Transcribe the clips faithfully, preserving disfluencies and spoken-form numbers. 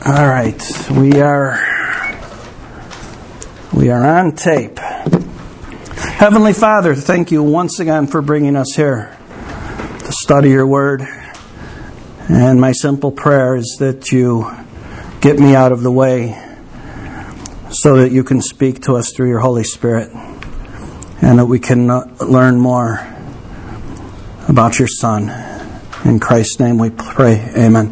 All right, we are we are on tape. Heavenly Father, thank you once again for bringing us here to study your word. And my simple prayer is that you get me out of the way so that you can speak to us through your Holy Spirit and that we can learn more about your Son. In Christ's name we pray. Amen.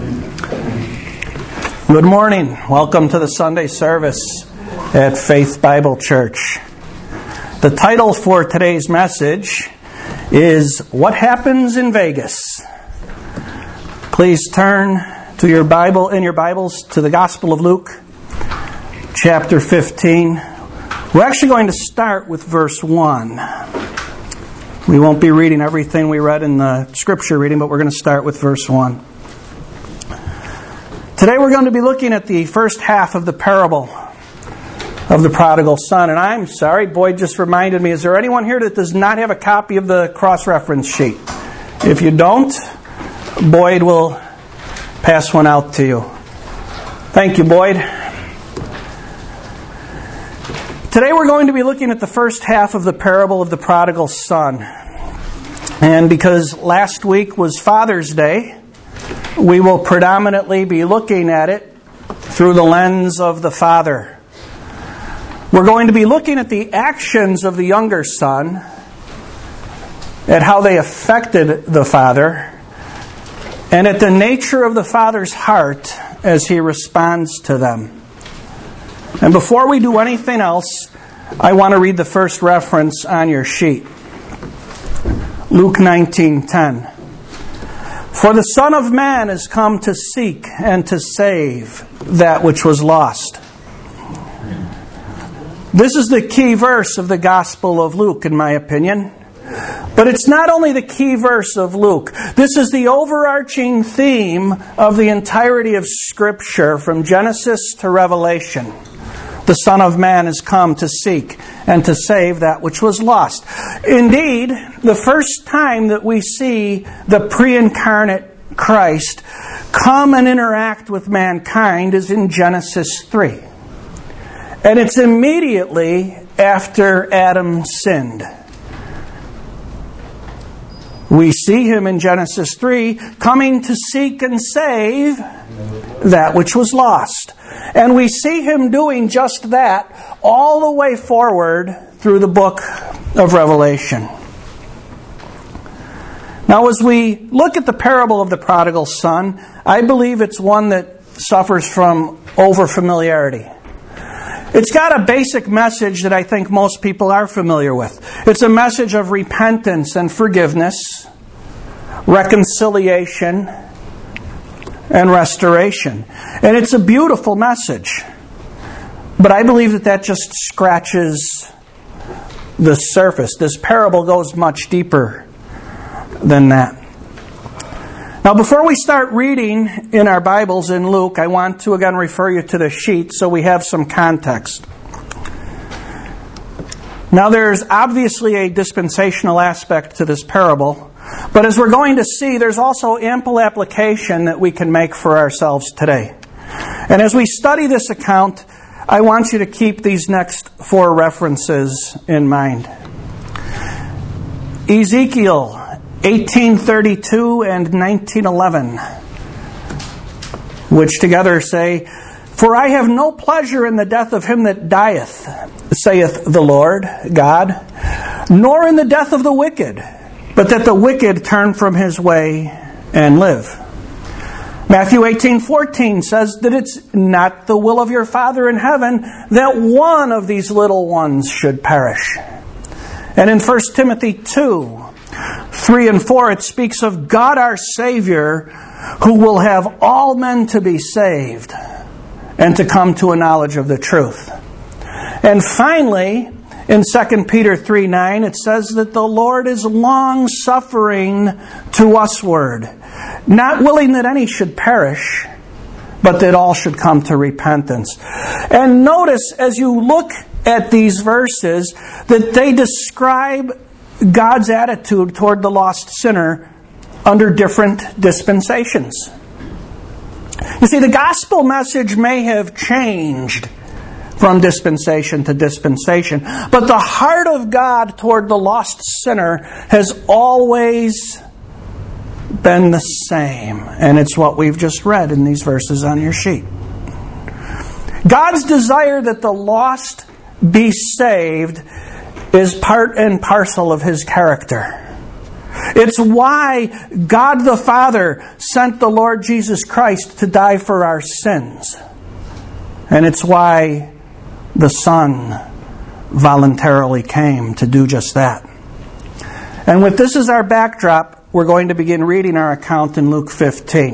Good morning. Welcome to the Sunday service at Faith Bible Church. The title for today's message is What Happens in Vegas? Please turn to your Bible in your Bibles to the Gospel of Luke, chapter fifteen. We're actually going to start with verse one. We won't be reading everything we read in the scripture reading, but we're going to start with verse one. Today we're going to be looking at the first half of the parable of the prodigal son. And I'm sorry, Boyd just reminded me, is there anyone here that does not have a copy of the cross-reference sheet? If you don't, Boyd will pass one out to you. Thank you, Boyd. Today we're going to be looking at the first half of the parable of the prodigal son. And because last week was Father's Day, we will predominantly be looking at it through the lens of the father. We're going to be looking at the actions of the younger son, at how they affected the father, and at the nature of the father's heart as he responds to them. And before we do anything else, I want to read the first reference on your sheet. Luke nineteen ten. For the Son of Man has come to seek and to save that which was lost. This is the key verse of the Gospel of Luke, in my opinion. But it's not only the key verse of Luke. This is the overarching theme of the entirety of Scripture from Genesis to Revelation. The Son of Man has come to seek and to save that which was lost. Indeed, the first time that we see the pre-incarnate Christ come and interact with mankind is in Genesis three. And it's immediately after Adam sinned. We see him in Genesis three coming to seek and save that which was lost. And we see him doing just that all the way forward through the book of Revelation. Now, as we look at the parable of the prodigal son, I believe it's one that suffers from overfamiliarity. It's got a basic message that I think most people are familiar with. It's a message of repentance and forgiveness, reconciliation, and restoration. And it's a beautiful message. But I believe that that just scratches the surface. This parable goes much deeper than that. Now, before we start reading in our Bibles in Luke, I want to again refer you to the sheet so we have some context. Now, there's obviously a dispensational aspect to this parable, but as we're going to see, there's also ample application that we can make for ourselves today. And as we study this account, I want you to keep these next four references in mind. Ezekiel eighteen thirty-two and nineteen eleven, which together say, For I have no pleasure in the death of him that dieth, saith the Lord God, nor in the death of the wicked, but that the wicked turn from his way and live. Matthew eighteen fourteen says that it's not the will of your Father in heaven that one of these little ones should perish. And in First Timothy two, three and four, it speaks of God our Savior, who will have all men to be saved and to come to a knowledge of the truth. And finally, in Second Peter three nine, it says that the Lord is long-suffering to usward, not willing that any should perish, but that all should come to repentance. And notice, as you look at these verses, that they describe God's attitude toward the lost sinner under different dispensations. You see, the gospel message may have changed from dispensation to dispensation, but the heart of God toward the lost sinner has always been the same. And it's what we've just read in these verses on your sheet. God's desire that the lost be saved is part and parcel of His character. It's why God the Father sent the Lord Jesus Christ to die for our sins. And it's why the Son voluntarily came to do just that. And with this as our backdrop, we're going to begin reading our account in Luke fifteen.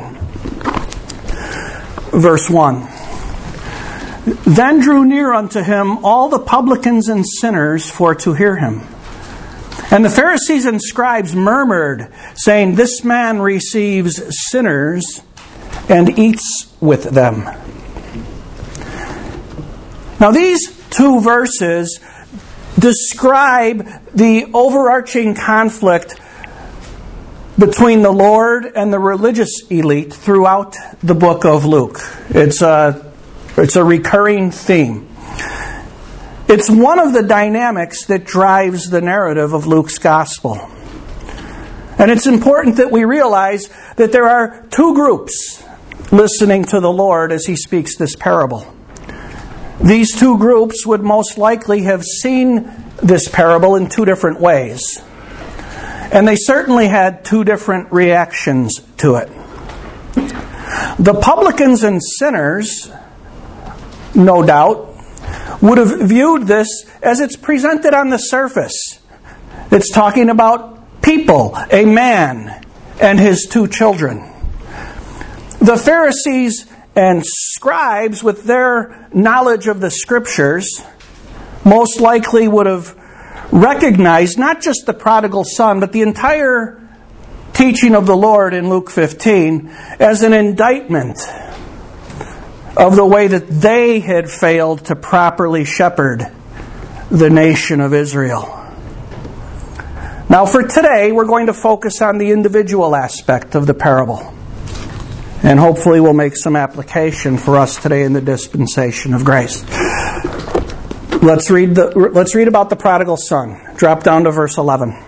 Verse one. Then drew near unto him all the publicans and sinners for to hear him. And the Pharisees and scribes murmured, saying, This man receives sinners and eats with them. Now these two verses describe the overarching conflict between the Lord and the religious elite throughout the book of Luke. It's a, it's a recurring theme. It's one of the dynamics that drives the narrative of Luke's gospel. And it's important that we realize that there are two groups listening to the Lord as He speaks this parable. These two groups would most likely have seen this parable in two different ways. And they certainly had two different reactions to it. The publicans and sinners, no doubt, would have viewed this as it's presented on the surface. It's talking about people, a man and his two children. The Pharisees and scribes, with their knowledge of the Scriptures, most likely would have recognized not just the prodigal son, but the entire teaching of the Lord in Luke fifteen as an indictment of the way that they had failed to properly shepherd the nation of Israel. Now for today, we're going to focus on the individual aspect of the parable. And hopefully we'll make some application for us today in the dispensation of grace. Let's read the let's read about the prodigal son. Drop down to verse eleven.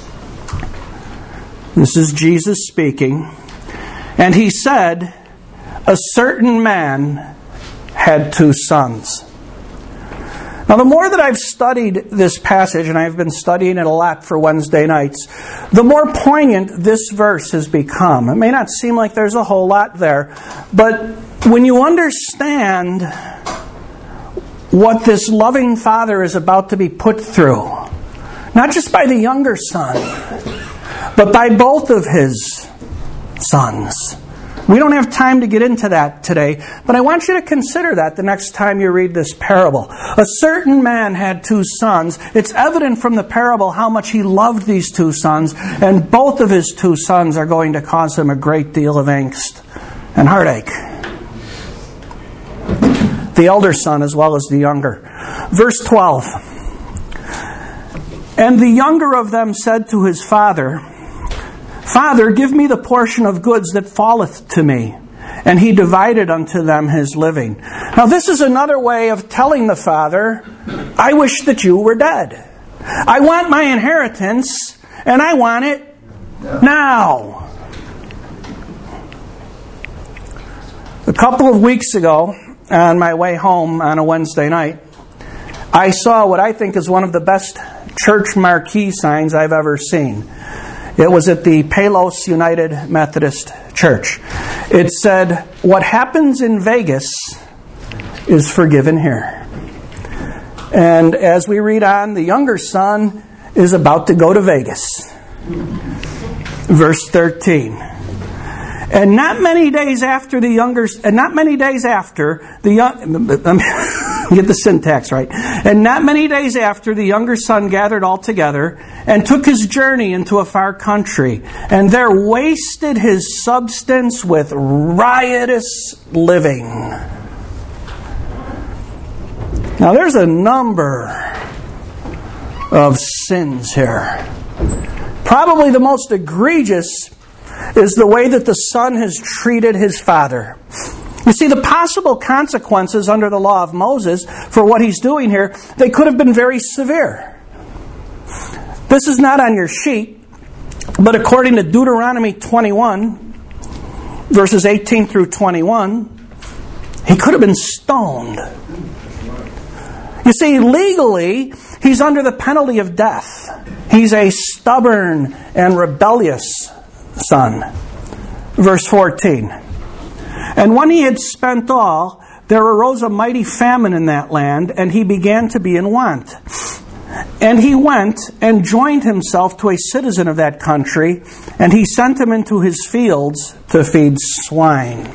This is Jesus speaking. And he said, A certain man had two sons. Now, the more that I've studied this passage, and I've been studying it a lot for Wednesday nights, the more poignant this verse has become. It may not seem like there's a whole lot there, but when you understand what this loving father is about to be put through, not just by the younger son, but by both of his sons. We don't have time to get into that today, but I want you to consider that the next time you read this parable. A certain man had two sons. It's evident from the parable how much he loved these two sons, and both of his two sons are going to cause him a great deal of angst and heartache. The elder son as well as the younger. Verse twelve. And the younger of them said to his father, Father, give me the portion of goods that falleth to me. And he divided unto them his living. Now this is another way of telling the father, I wish that you were dead. I want my inheritance, and I want it now. A couple of weeks ago, on my way home on a Wednesday night, I saw what I think is one of the best church marquee signs I've ever seen. It was at the Palos United Methodist Church. It said, what happens in Vegas is forgiven here. And as we read on, the younger son is about to go to Vegas. Verse thirteen. And not many days after the younger, and not many days after the young, get the syntax right. And not many days after the younger son gathered all together and took his journey into a far country, and there wasted his substance with riotous living. Now there's a number of sins here. Probably the most egregious is the way that the son has treated his father. You see, the possible consequences under the law of Moses for what he's doing here, they could have been very severe. This is not on your sheet, but according to Deuteronomy twenty-one, verses eighteen through twenty-one, he could have been stoned. You see, legally, he's under the penalty of death. He's a stubborn and rebellious son. Verse fourteen. And when he had spent all, there arose a mighty famine in that land, and he began to be in want. And he went and joined himself to a citizen of that country, and he sent him into his fields to feed swine.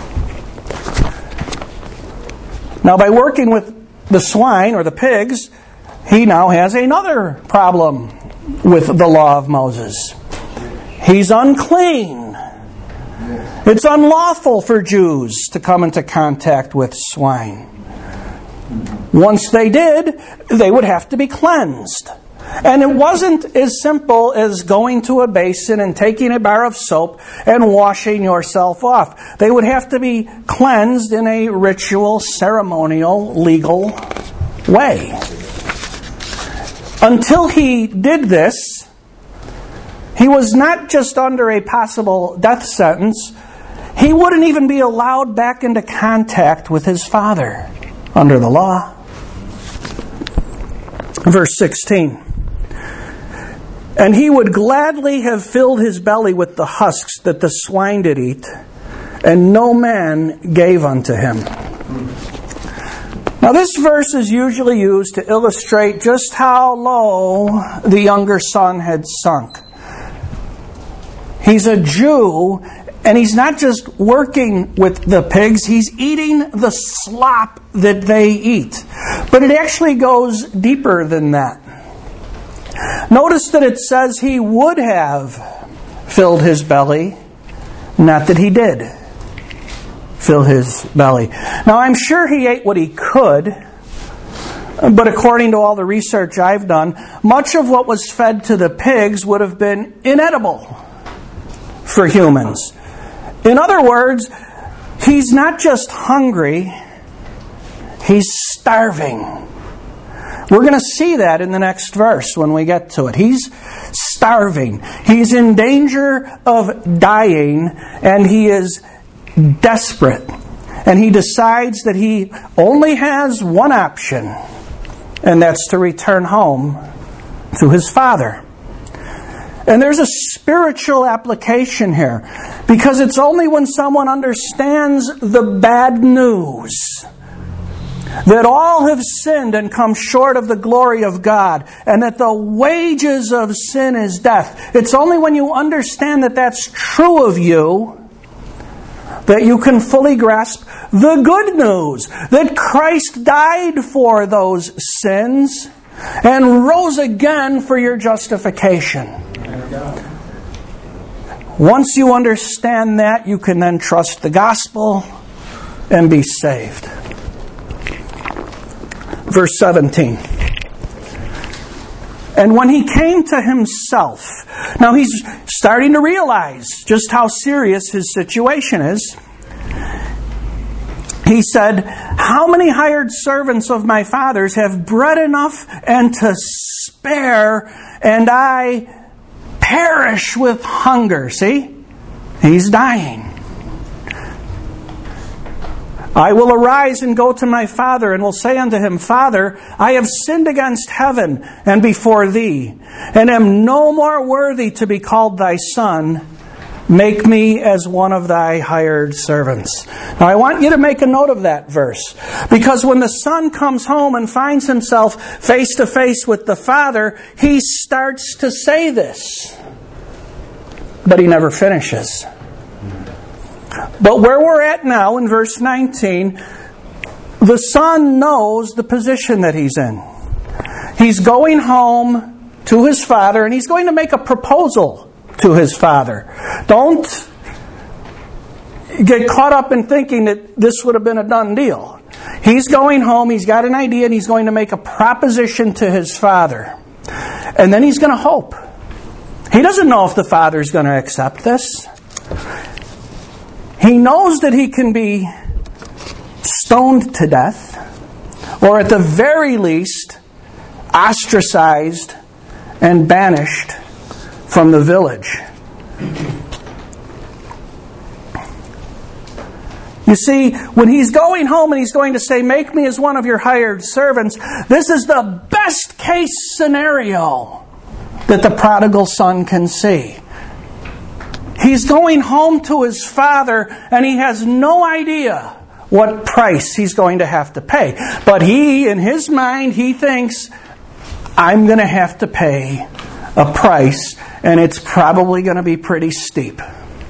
Now, by working with the swine, or the pigs, he now has another problem with the law of Moses. He's unclean. It's unlawful for Jews to come into contact with swine. Once they did, they would have to be cleansed. And it wasn't as simple as going to a basin and taking a bar of soap and washing yourself off. They would have to be cleansed in a ritual, ceremonial, legal way. Until he did this, he was not just under a possible death sentence, he wouldn't even be allowed back into contact with his father under the law. Verse sixteen. And he would gladly have filled his belly with the husks that the swine did eat, and no man gave unto him. Now this verse is usually used to illustrate just how low the younger son had sunk. He's a Jew, and he's not just working with the pigs, he's eating the slop that they eat. But it actually goes deeper than that. Notice that it says he would have filled his belly, not that he did fill his belly. Now I'm sure he ate what he could, but according to all the research I've done, much of what was fed to the pigs would have been inedible for humans. In other words, he's not just hungry, he's starving. We're going to see that in the next verse when we get to it. He's starving. He's in danger of dying, and he is desperate. And he decides that he only has one option, and that's to return home to his father. And there's a spiritual application here, because it's only when someone understands the bad news that all have sinned and come short of the glory of God, and that the wages of sin is death. It's only when you understand that that's true of you that you can fully grasp the good news that Christ died for those sins and rose again for your justification. Once you understand that, you can then trust the gospel and be saved. Verse seventeen. And when he came to himself, now he's starting to realize just how serious his situation is. He said, how many hired servants of my father's have bread enough and to spare, and I perish with hunger? See? He's dying. I will arise and go to my father, and will say unto him, Father, I have sinned against heaven and before thee, and am no more worthy to be called thy son. Make me as one of thy hired servants. Now I want you to make a note of that verse, because when the son comes home and finds himself face to face with the father, he starts to say this, but he never finishes. But where we're at now in verse nineteen, the son knows the position that he's in. He's going home to his father, and he's going to make a proposal to his father. Don't get caught up in thinking that this would have been a done deal. He's going home, he's got an idea, and he's going to make a proposition to his father. And then he's going to hope. He doesn't know if the father's going to accept this. He knows that he can be stoned to death, or at the very least, ostracized and banished from the village. You see, when he's going home and he's going to say, "Make me as one of your hired servants," this is the best case scenario that the prodigal son can see. He's going home to his father and he has no idea what price he's going to have to pay. But he, in his mind, he thinks, I'm going to have to pay a price, and it's probably going to be pretty steep.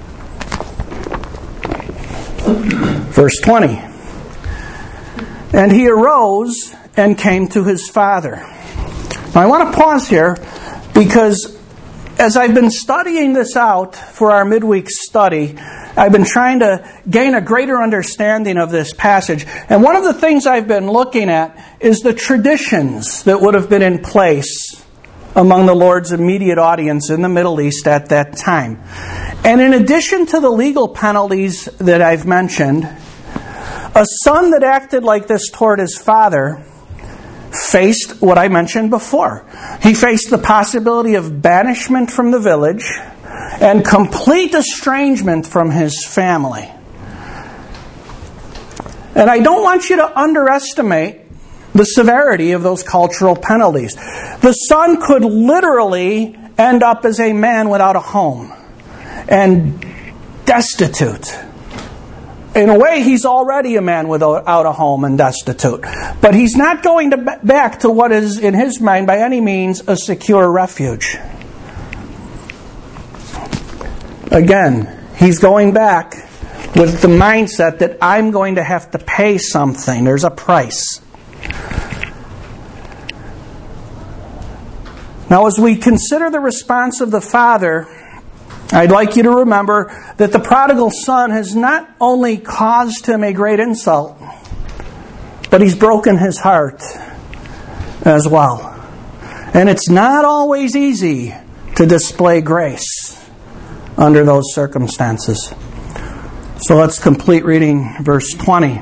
Verse twenty. And he arose and came to his father. Now I want to pause here because as I've been studying this out for our midweek study, I've been trying to gain a greater understanding of this passage. And one of the things I've been looking at is the traditions that would have been in place among the Lord's immediate audience in the Middle East at that time. And in addition to the legal penalties that I've mentioned, a son that acted like this toward his father faced what I mentioned before. He faced the possibility of banishment from the village and complete estrangement from his family. And I don't want you to underestimate the severity of those cultural penalties. The son could literally end up as a man without a home and destitute. In a way, he's already a man without a home and destitute. But he's not going to back to what is, in his mind, by any means, a secure refuge. Again, he's going back with the mindset that I'm going to have to pay something. There's a price. Now, as we consider the response of the father, I'd like you to remember that the prodigal son has not only caused him a great insult, but he's broken his heart as well. And it's not always easy to display grace under those circumstances. So let's complete reading verse twenty.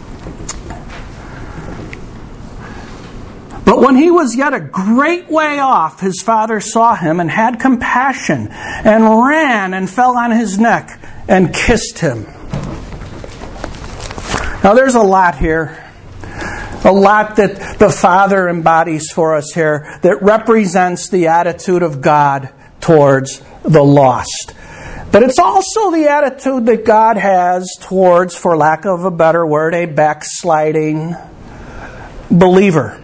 But when he was yet a great way off, his father saw him and had compassion and ran and fell on his neck and kissed him. Now there's a lot here. A lot that the Father embodies for us here that represents the attitude of God towards the lost. But it's also the attitude that God has towards, for lack of a better word, a backsliding believer.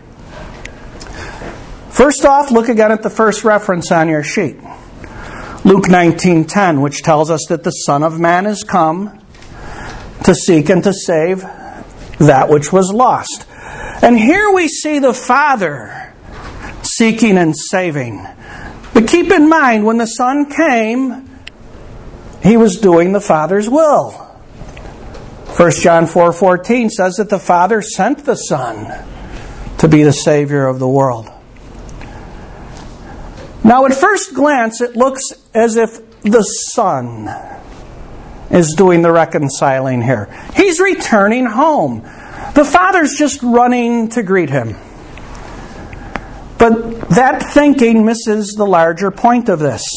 First off, look again at the first reference on your sheet. Luke nineteen ten, which tells us that the Son of Man is come to seek and to save that which was lost. And here we see the Father seeking and saving. But keep in mind, when the Son came, He was doing the Father's will. First John four fourteen says that the Father sent the Son to be the Savior of the world. Now, at first glance, it looks as if the Son is doing the reconciling here. He's returning home. The Father's just running to greet him. But that thinking misses the larger point of this.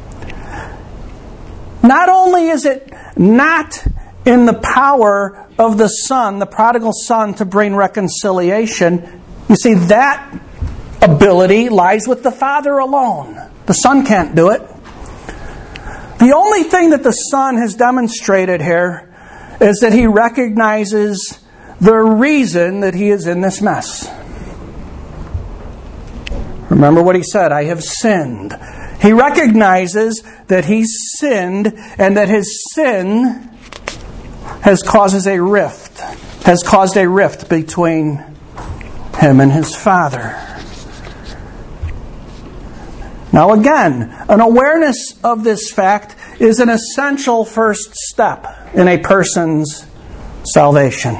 Not only is it not in the power of the Son, the prodigal son, to bring reconciliation, you see, that ability lies with the Father alone. The Son can't do it. The only thing that the Son has demonstrated here is that He recognizes the reason that he is in this mess. Remember what He said, I have sinned. He recognizes that he's sinned and that his sin has causes a rift, has caused a rift between him and his Father. Now again, an awareness of this fact is an essential first step in a person's salvation.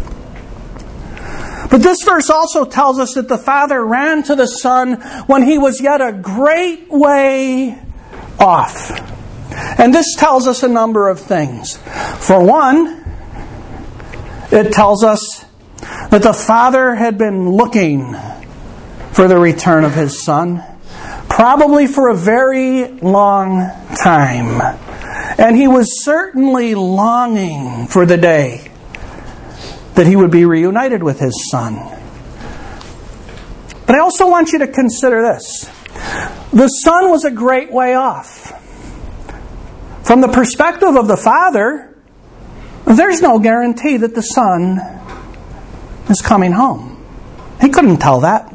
But this verse also tells us that the Father ran to the Son when he was yet a great way off. And this tells us a number of things. For one, it tells us that the Father had been looking for the return of His Son, probably for a very long time. And He was certainly longing for the day that He would be reunited with His Son. But I also want you to consider this. The Son was a great way off. From the perspective of the Father, there's no guarantee that the Son is coming home. He couldn't tell that.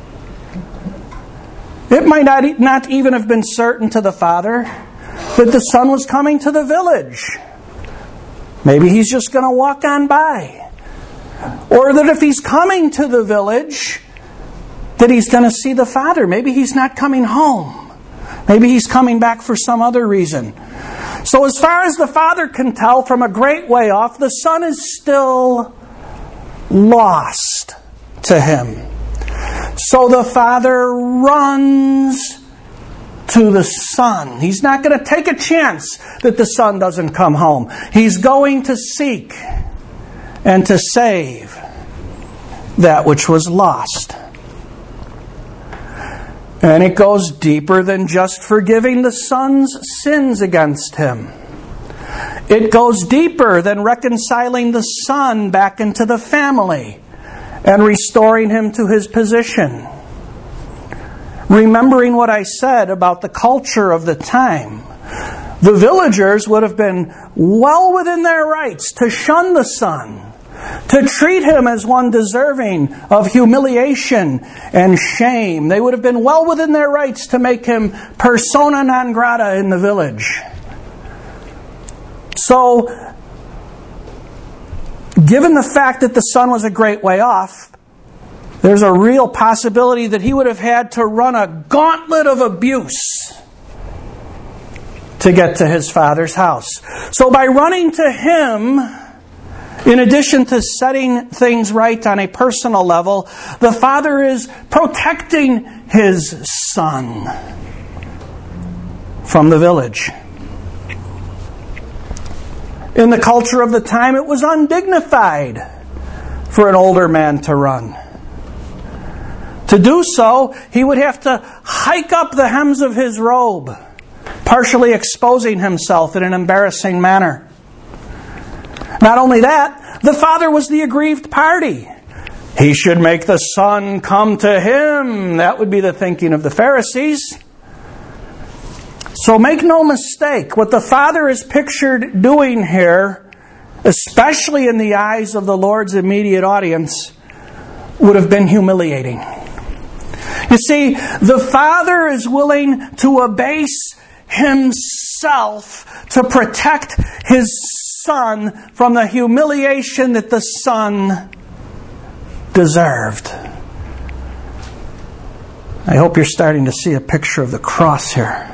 It might not, not even have been certain to the Father that the Son was coming to the village. Maybe He's just going to walk on by. Or that if He's coming to the village, that He's going to see the Father. Maybe He's not coming home. Maybe He's coming back for some other reason. So as far as the Father can tell from a great way off, the Son is still lost to Him. So the Father runs to the Son. He's not going to take a chance that the Son doesn't come home. He's going to seek and to save that which was lost. And it goes deeper than just forgiving the Son's sins against him. It goes deeper than reconciling the Son back into the family and restoring him to his position. Remembering what I said about the culture of the time, the villagers would have been well within their rights to shun the Son, to treat him as one deserving of humiliation and shame. They would have been well within their rights to make him persona non grata in the village. So, given the fact that the Son was a great way off, there's a real possibility that he would have had to run a gauntlet of abuse to get to his Father's house. So by running to him, in addition to setting things right on a personal level, the Father is protecting his Son from the village. In the culture of the time, it was undignified for an older man to run. To do so, he would have to hike up the hems of his robe, partially exposing himself in an embarrassing manner. Not only that, the Father was the aggrieved party. He should make the Son come to him. That would be the thinking of the Pharisees. So make no mistake, what the Father is pictured doing here, especially in the eyes of the Lord's immediate audience, would have been humiliating. You see, the Father is willing to abase himself to protect his Son from the humiliation that the Son deserved. I hope you're starting to see a picture of the cross here.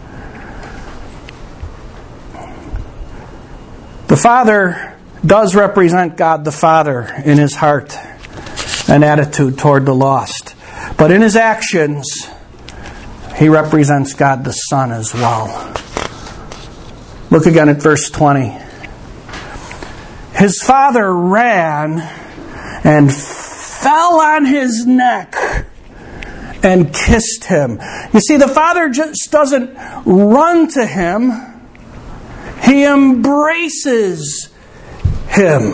The Father does represent God the Father in his heart and attitude toward the lost. But in his actions, he represents God the Son as well. Look again at verse twenty. His father ran and fell on his neck and kissed him. You see, the Father just doesn't run to him. He embraces him.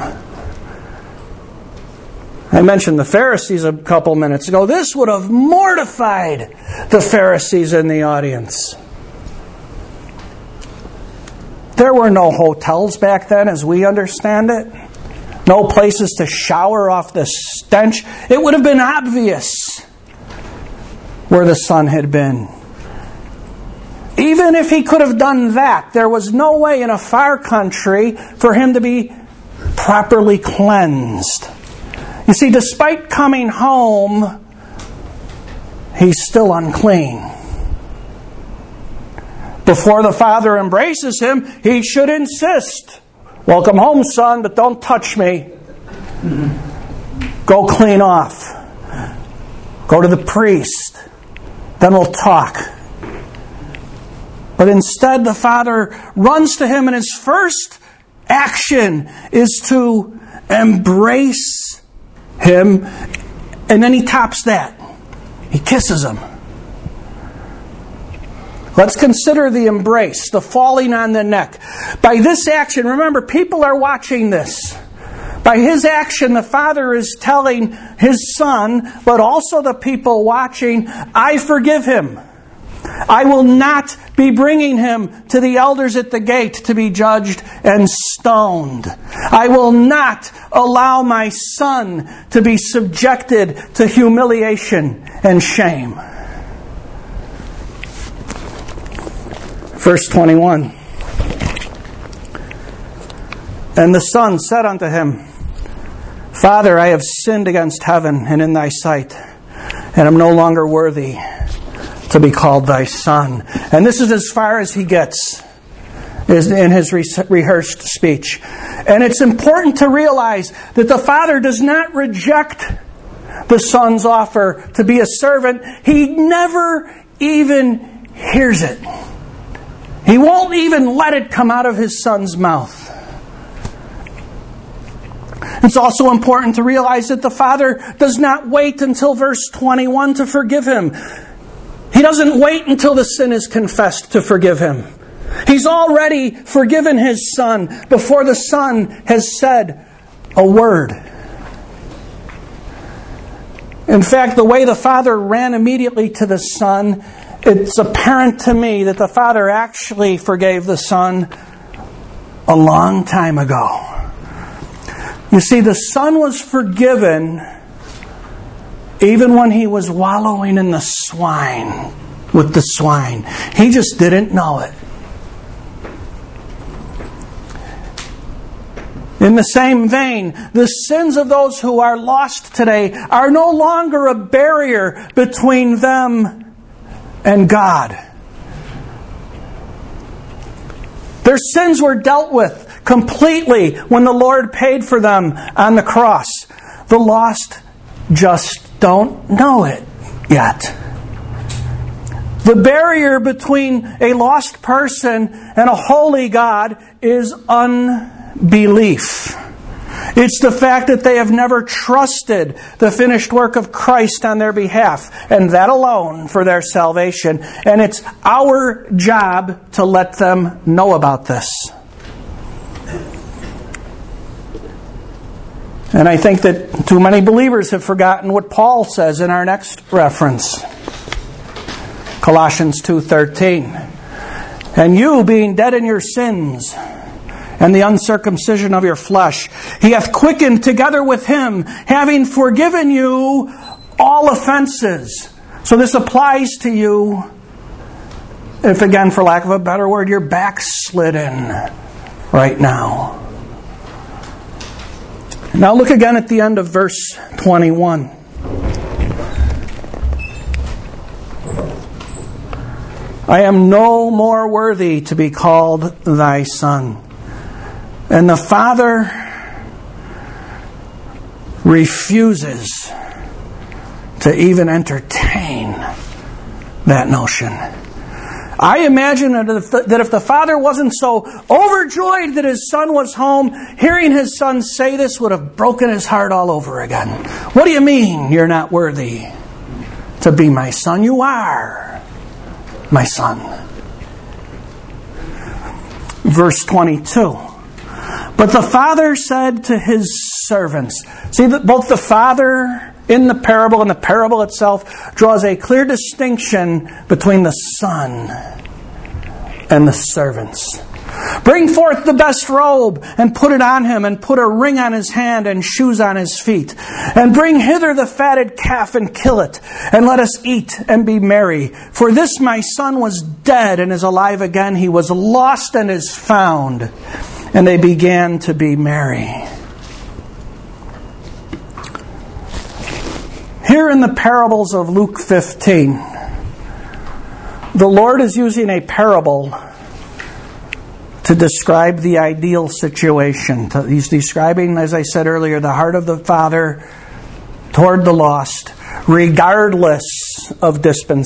I mentioned the Pharisees a couple minutes ago. This would have mortified the Pharisees in the audience. There were no hotels back then as we understand it. No places to shower off the stench. It would have been obvious where the Son had been. Even if he could have done that, there was no way in a far country for him to be properly cleansed. You see, despite coming home, he's still unclean. Before the Father embraces him, he should insist, "Welcome home, son, but don't touch me. Go clean off. Go to the priest. Then we'll talk." But instead, the Father runs to him, and his first action is to embrace him, and then he tops that. He kisses him. Let's consider the embrace, the falling on the neck. By this action, remember, people are watching this. By his action, the Father is telling his Son, but also the people watching, I forgive him. I will not be bringing him to the elders at the gate to be judged and stoned. I will not allow my Son to be subjected to humiliation and shame. Verse twenty-one. And the Son said unto him, Father, I have sinned against heaven and in thy sight, and am no longer worthy to be called thy son. And this is as far as he gets in his rehearsed speech. And it's important to realize that the Father does not reject the Son's offer to be a servant. He never even hears it. He won't even let it come out of his Son's mouth. It's also important to realize that the Father does not wait until verse twenty-one to forgive him. He doesn't wait until the sin is confessed to forgive him. He's already forgiven his Son before the Son has said a word. In fact, the way the Father ran immediately to the Son, it's apparent to me that the Father actually forgave the Son a long time ago. You see, the Son was forgiven even when he was wallowing in the swine, with the swine. He just didn't know it. In the same vein, the sins of those who are lost today are no longer a barrier between them and God. Their sins were dealt with completely when the Lord paid for them on the cross. The lost just don't know it yet. The barrier between a lost person and a holy God is unbelief. It's the fact that they have never trusted the finished work of Christ on their behalf, and that alone for their salvation. And it's our job to let them know about this. And I think that too many believers have forgotten what Paul says in our next reference. Colossians two thirteen. And you, being dead in your sins and the uncircumcision of your flesh, he hath quickened together with him, having forgiven you all offenses. So this applies to you if, again, for lack of a better word, you're backslidden right now. Now look again at the end of verse twenty-one. I am no more worthy to be called thy son. And the Father refuses to even entertain that notion. I imagine that if, the, that if the Father wasn't so overjoyed that his Son was home, hearing his Son say this would have broken his heart all over again. What do you mean you're not worthy to be my son? You are my son. Verse twenty-two. But the Father said to his servants. See, that both the Father in the parable and the parable itself draws a clear distinction between the Son and the servants. Bring forth the best robe and put it on him, and put a ring on his hand and shoes on his feet. And bring hither the fatted calf and kill it, and let us eat and be merry. For this my son was dead and is alive again. He was lost and is found. And they began to be merry. Here in the parables of Luke fifteen, the Lord is using a parable to describe the ideal situation. He's describing, as I said earlier, the heart of the Father toward the lost, regardless of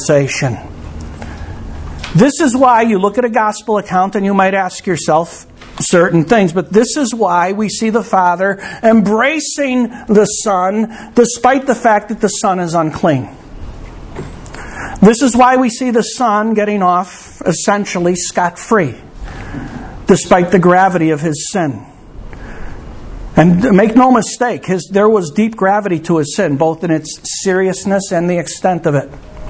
dispensation. This is why you look at a gospel account and you might ask yourself, certain things. But this is why we see the Father embracing the Son, despite the fact that the Son is unclean. This is why we see the Son getting off essentially scot-free, despite the gravity of his sin. And make no mistake, his, there was deep gravity to his sin, both in its seriousness and the extent of it.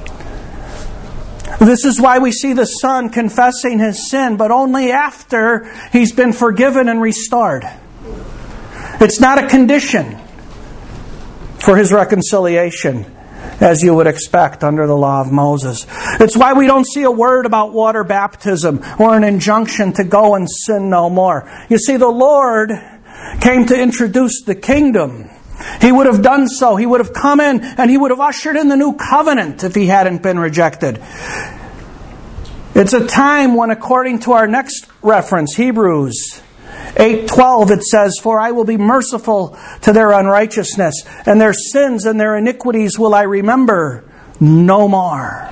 This is why we see the Son confessing his sin, but only after he's been forgiven and restored. It's not a condition for his reconciliation, as you would expect under the law of Moses. It's why we don't see a word about water baptism or an injunction to go and sin no more. You see, the Lord came to introduce the kingdom. He would have done so. He would have come in and he would have ushered in the new covenant if he hadn't been rejected. It's a time when, according to our next reference, Hebrews eight twelve, it says, "For I will be merciful to their unrighteousness, and their sins and their iniquities will I remember no more."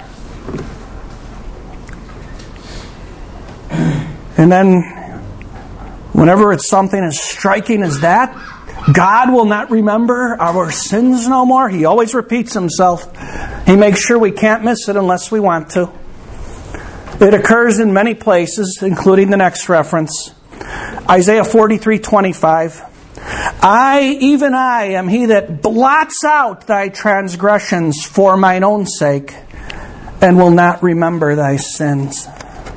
And then, whenever it's something as striking as that, God will not remember our sins no more. He always repeats himself. He makes sure we can't miss it unless we want to. It occurs in many places, including the next reference. Isaiah forty-three twenty-five. "I, even I, am he that blots out thy transgressions for mine own sake, and will not remember thy sins."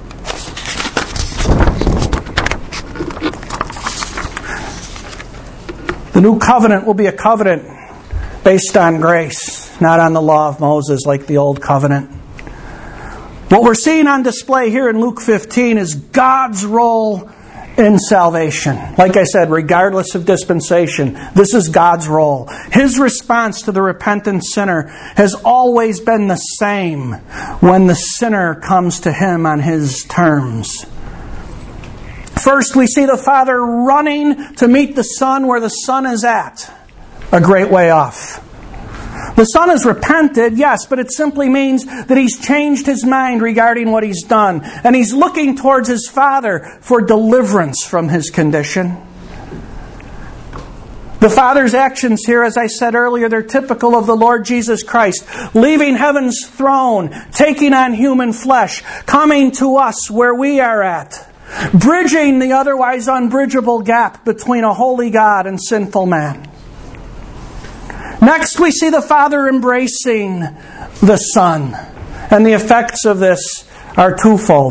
The new covenant will be a covenant based on grace, not on the law of Moses like the old covenant. What we're seeing on display here in Luke fifteen is God's role in salvation. Like I said, regardless of dispensation, this is God's role. His response to the repentant sinner has always been the same when the sinner comes to him on his terms. First, we see the Father running to meet the Son where the Son is at, a great way off. The Son has repented, yes, but it simply means that he's changed his mind regarding what he's done, and he's looking towards his Father for deliverance from his condition. The Father's actions here, as I said earlier, they're typical of the Lord Jesus Christ, leaving heaven's throne, taking on human flesh, coming to us where we are at, bridging the otherwise unbridgeable gap between a holy God and sinful man. Next, we see the Father embracing the Son. And the effects of this are twofold.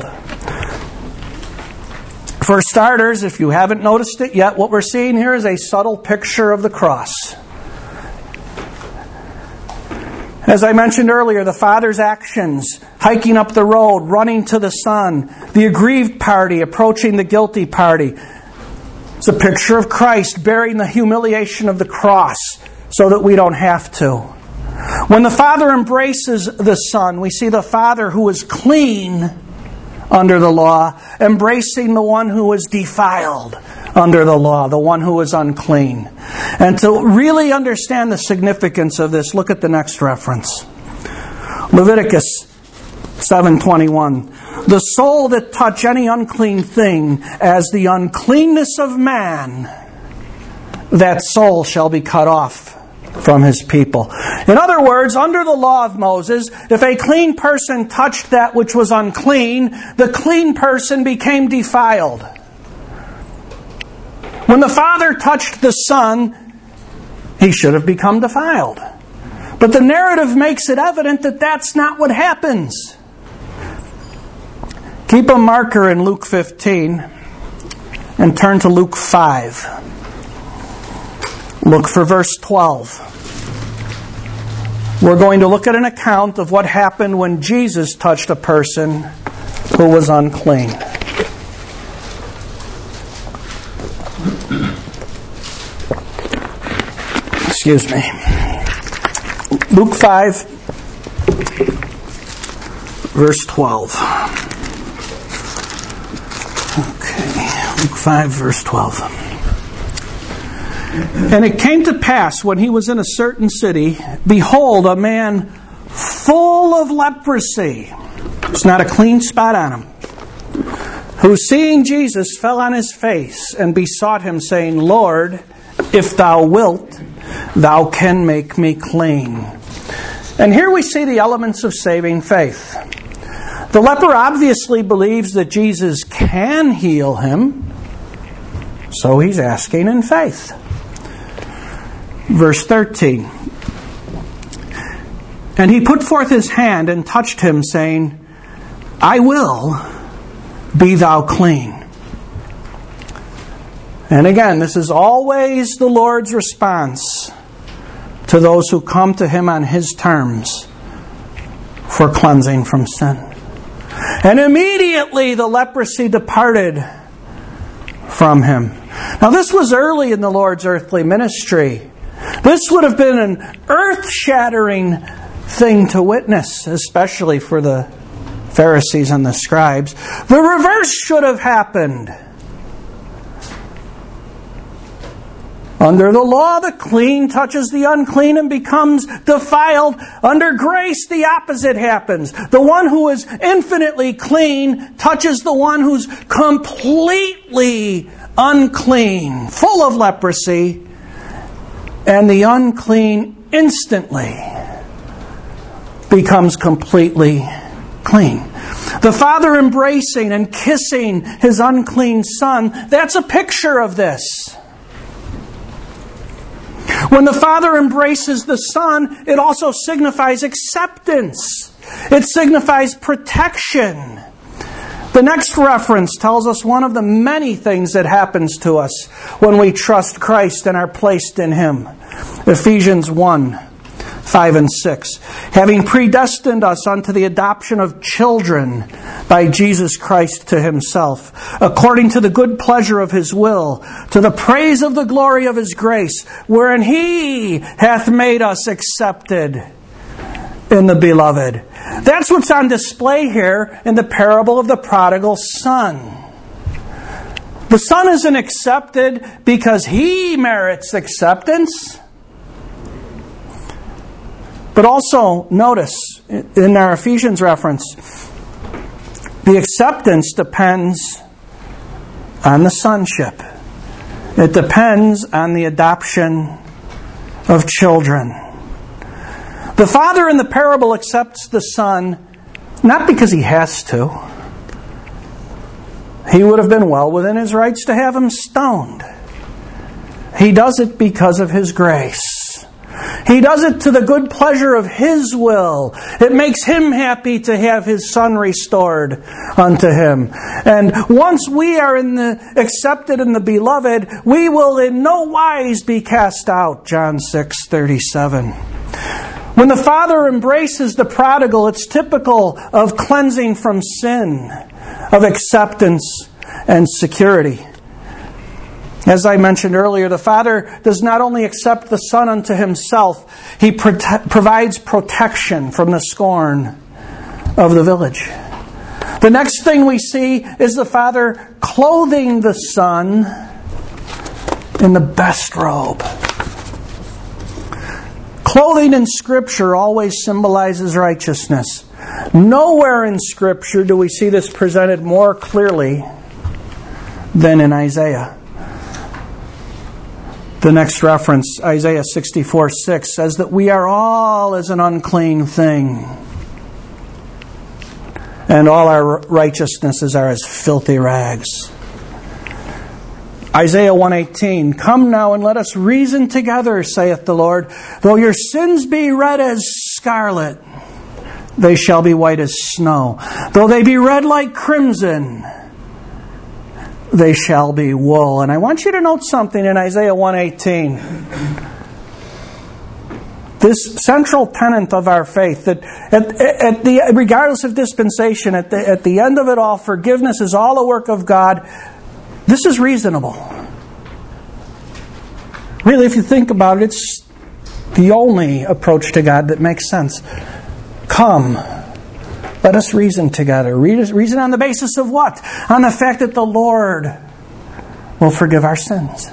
For starters, if you haven't noticed it yet, what we're seeing here is a subtle picture of the cross. As I mentioned earlier, the Father's actions, hiking up the road, running to the Son, the aggrieved party approaching the guilty party. It's a picture of Christ bearing the humiliation of the cross so that we don't have to. When the Father embraces the Son, we see the Father who is clean under the law, embracing the one who is defiled under the law, the one who is unclean. And to really understand the significance of this, look at the next reference. Leviticus seven twenty-one. "The soul that touch any unclean thing as the uncleanness of man, that soul shall be cut off from his people." In other words, under the law of Moses, if a clean person touched that which was unclean, the clean person became defiled. When the Father touched the Son, he should have become defiled. But the narrative makes it evident that that's not what happens. Keep a marker in Luke fifteen and turn to Luke five. Look for verse twelve. We're going to look at an account of what happened when Jesus touched a person who was unclean. Excuse me. Luke five, verse twelve. Okay, Luke five, verse twelve. "And it came to pass, when he was in a certain city, behold, a man full of leprosy." It's not a clean spot on him. who seeing Jesus fell on his face and besought him, saying, Lord, if thou wilt, thou can make me clean. And here we see the elements of saving faith. The leper obviously believes that Jesus can heal him, so he's asking in faith. Verse thirteen. And he put forth his hand and touched him, saying, I will, be thou clean. And again, this is always the Lord's response to those who come to him on his terms for cleansing from sin. And immediately the leprosy departed from him. Now this was early in the Lord's earthly ministry. This would have been an earth-shattering thing to witness, especially for the Pharisees and the scribes. The reverse should have happened. Under the law, the clean touches the unclean and becomes defiled. Under grace, the opposite happens. The one who is infinitely clean touches the one who's completely unclean, full of leprosy, and the unclean instantly becomes completely clean. The Father embracing and kissing his unclean Son, that's a picture of this. When the Father embraces the Son, it also signifies acceptance. It signifies protection. The next reference tells us one of the many things that happens to us when we trust Christ and are placed in Him. Ephesians one, five and six. Having predestined us unto the adoption of children by Jesus Christ to Himself, according to the good pleasure of His will, to the praise of the glory of His grace, wherein He hath made us accepted in the Beloved. That's what's on display here in the parable of the prodigal son. The son isn't accepted because he merits acceptance. But also, notice, in our Ephesians reference, the acceptance depends on the sonship. It depends on the adoption of children. The father in the parable accepts the son not because he has to. He would have been well within his rights to have him stoned. He does it because of his grace. He does it to the good pleasure of His will. It makes Him happy to have His Son restored unto Him. And once we are in the accepted in the Beloved, we will in no wise be cast out. John six thirty-seven. When the Father embraces the prodigal, it's typical of cleansing from sin, of acceptance and security. As I mentioned earlier, the Father does not only accept the Son unto Himself, He prote- provides protection from the scorn of the village. The next thing we see is the Father clothing the Son in the best robe. Clothing in Scripture always symbolizes righteousness. Nowhere in Scripture do we see this presented more clearly than in Isaiah. The next reference, Isaiah sixty-four six, says that we are all as an unclean thing, and all our righteousnesses are as filthy rags. Isaiah one eighteen, come now and let us reason together, saith the Lord. Though your sins be red as scarlet, they shall be white as snow. Though they be red like crimson, they shall be wool. And I want you to note something in Isaiah one eighteen. This central tenet of our faith, that at, at the regardless of dispensation, at the, at the end of it all, forgiveness is all a work of God. This is reasonable. Really, if you think about it, it's the only approach to God that makes sense. Come, let us reason together. Reason on the basis of what? On the fact that the Lord will forgive our sins.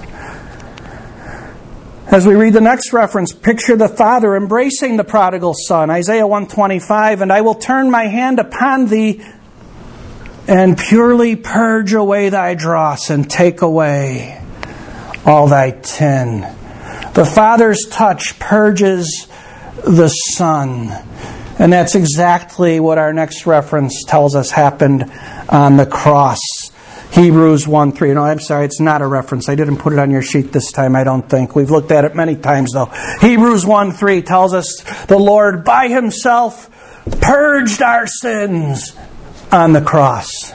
As we read the next reference, picture the Father embracing the prodigal son. Isaiah one twenty-five, and I will turn my hand upon thee and purely purge away thy dross, and take away all thy tin. The Father's touch purges the Son. And that's exactly what our next reference tells us happened on the cross. Hebrews one three. No, I'm sorry, it's not a reference. I didn't put it on your sheet this time, I don't think. We've looked at it many times, though. Hebrews one three tells us the Lord by Himself purged our sins on the cross.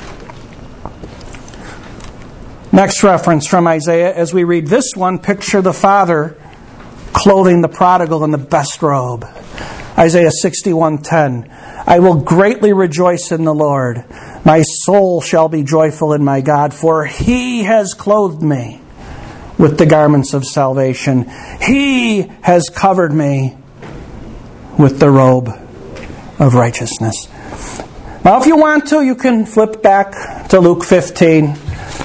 Next reference from Isaiah. As we read this one, picture the Father clothing the prodigal in the best robe. Isaiah sixty-one ten. I will greatly rejoice in the Lord. My soul shall be joyful in my God, for He has clothed me with the garments of salvation. He has covered me with the robe of righteousness. Now, if you want to, you can flip back to Luke fifteen.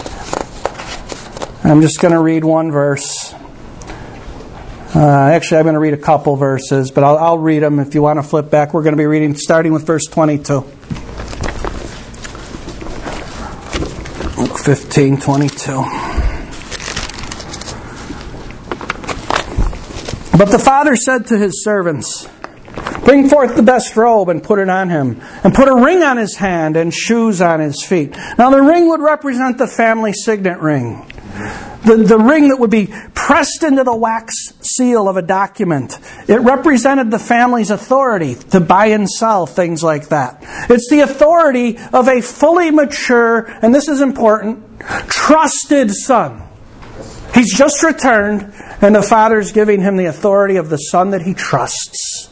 I'm just going to read one verse. Uh, actually, I'm going to read a couple verses, but I'll, I'll read them. If you want to flip back, we're going to be reading starting with verse twenty-two. Luke fifteen twenty-two. But the Father said to His servants, bring forth the best robe and put it on him, and put a ring on his hand and shoes on his feet. Now the ring would represent the family signet ring. The, the ring that would be pressed into the wax seal of a document. It represented the family's authority to buy and sell, things like that. It's the authority of a fully mature, and this is important, trusted son. He's just returned, and the Father's giving him the authority of the son that he trusts.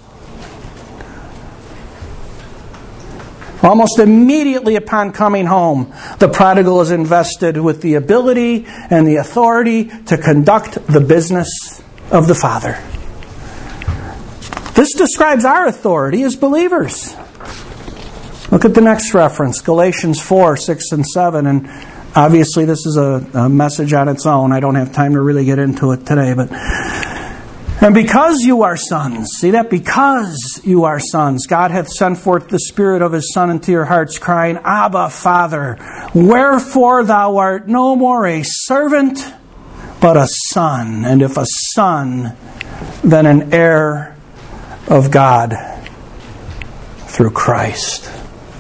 Almost immediately upon coming home, the prodigal is invested with the ability and the authority to conduct the business of the Father. This describes our authority as believers. Look at the next reference, Galatians four, six and seven. And obviously this is a, a message on its own. I don't have time to really get into it today, but... And because you are sons, see that? Because you are sons, God hath sent forth the Spirit of His Son into your hearts, crying, Abba, Father. Wherefore thou art no more a servant, but a son. And if a son, then an heir of God through Christ.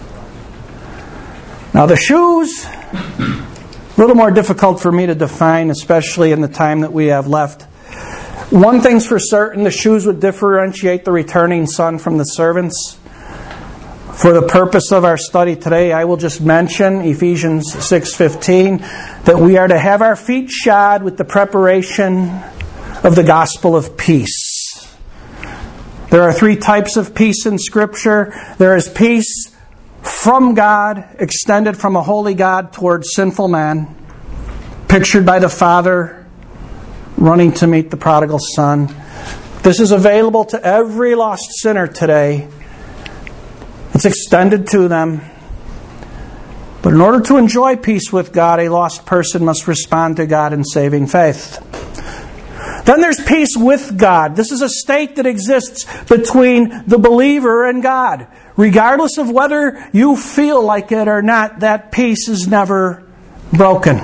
Now the shoes, a little more difficult for me to define, especially in the time that we have left. One thing's for certain, the shoes would differentiate the returning son from the servants. For the purpose of our study today, I will just mention Ephesians six fifteen, that we are to have our feet shod with the preparation of the gospel of peace. There are three types of peace in Scripture. There is peace from God, extended from a holy God towards sinful man, pictured by the Father running to meet the prodigal son. This is available to every lost sinner today. It's extended to them. But in order to enjoy peace with God, a lost person must respond to God in saving faith. Then there's peace with God. This is a state that exists between the believer and God. Regardless of whether you feel like it or not, that peace is never broken.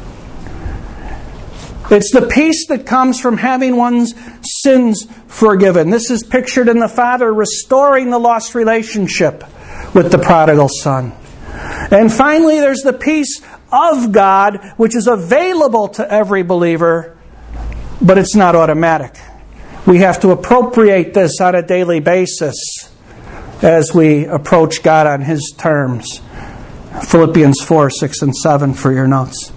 It's the peace that comes from having one's sins forgiven. This is pictured in the Father restoring the lost relationship with the prodigal son. And finally, there's the peace of God, which is available to every believer, but it's not automatic. We have to appropriate this on a daily basis as we approach God on His terms. Philippians four, six, and seven for your notes.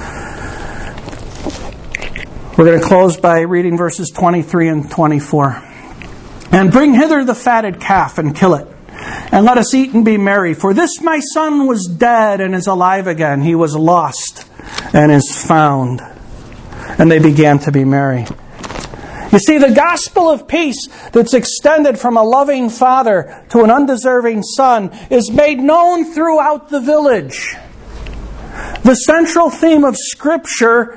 We're going to close by reading verses twenty-three and twenty-four. And bring hither the fatted calf and kill it, and let us eat and be merry. For this my son was dead and is alive again. He was lost and is found. And they began to be merry. You see, the gospel of peace that's extended from a loving father to an undeserving son is made known throughout the village. The central theme of Scripture,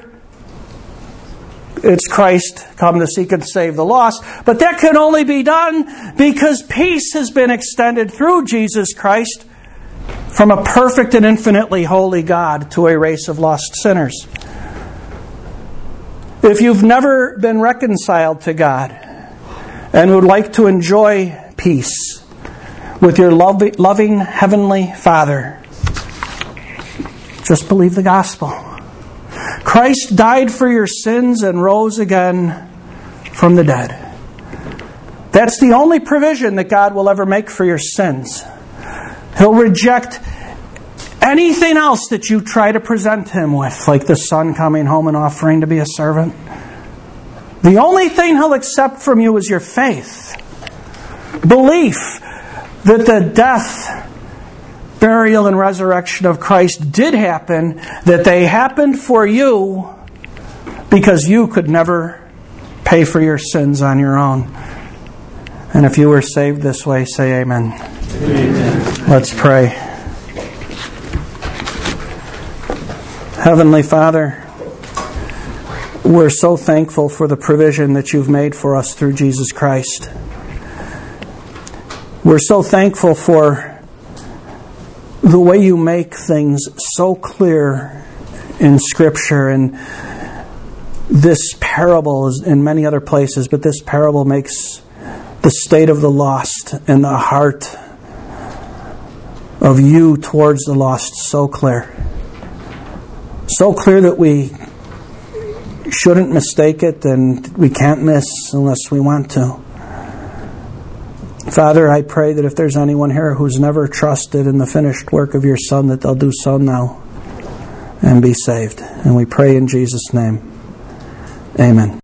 it's Christ come to seek and save the lost. But that can only be done because peace has been extended through Jesus Christ from a perfect and infinitely holy God to a race of lost sinners. If you've never been reconciled to God and would like to enjoy peace with your loving Heavenly Father, just believe the gospel. Christ died for your sins and rose again from the dead. That's the only provision that God will ever make for your sins. He'll reject anything else that you try to present Him with, like the son coming home and offering to be a servant. The only thing He'll accept from you is your faith. Belief that the death, burial, and resurrection of Christ did happen, that they happened for you because you could never pay for your sins on your own. And if you were saved this way, say amen. Amen. Let's pray. Heavenly Father, we're so thankful for the provision that You've made for us through Jesus Christ. We're so thankful for the way You make things so clear in Scripture. And this parable is in many other places, but this parable makes the state of the lost and the heart of You towards the lost so clear. So clear that we shouldn't mistake it, and we can't miss unless we want to. Father, I pray that if there's anyone here who's never trusted in the finished work of Your Son, that they'll do so now and be saved. And we pray in Jesus' name. Amen.